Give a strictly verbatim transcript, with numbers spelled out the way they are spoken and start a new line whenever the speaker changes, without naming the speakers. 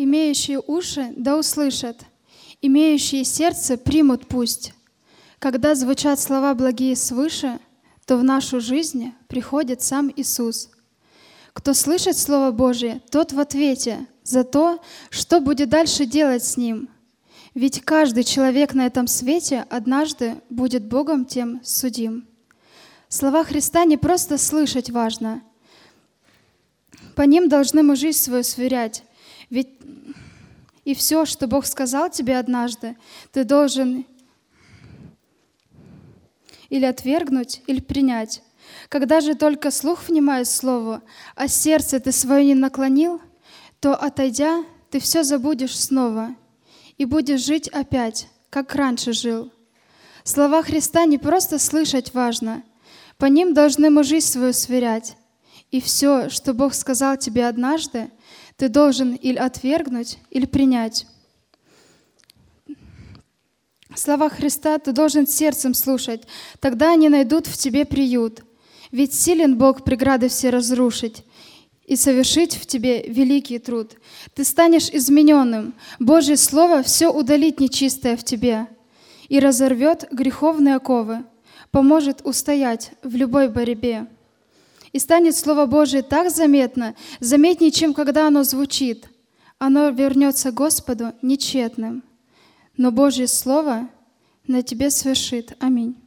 Имеющие уши да услышат, имеющие сердце примут пусть. Когда звучат слова благие свыше, то в нашу жизнь приходит сам Иисус. Кто слышит Слово Божие, тот в ответе за то, что будет дальше делать с ним. Ведь каждый человек на этом свете однажды будет Богом тем судим. Слова Христа не просто слышать важно. По ним должны мы жизнь свою сверять. Ведь и все, что Бог сказал тебе однажды, ты должен или отвергнуть, или принять. Когда же только слух внимает слову, а сердце ты свое не наклонил, то, отойдя, ты все забудешь снова и будешь жить опять, как раньше жил. Слова Христа не просто слышать важно, по ним должны мы жизнь свою сверять. И все, что Бог сказал тебе однажды, ты должен или отвергнуть, или принять. Слова Христа ты должен сердцем слушать, тогда они найдут в тебе приют. Ведь силен Бог преграды все разрушить и совершить в тебе великий труд. Ты станешь измененным, Божье Слово все удалит нечистое в тебе и разорвет греховные оковы, поможет устоять в любой борьбе. И станет Слово Божие так заметно, заметнее, чем когда оно звучит. Оно вернется Господу нечетным. Но Божье Слово на тебе свершит. Аминь.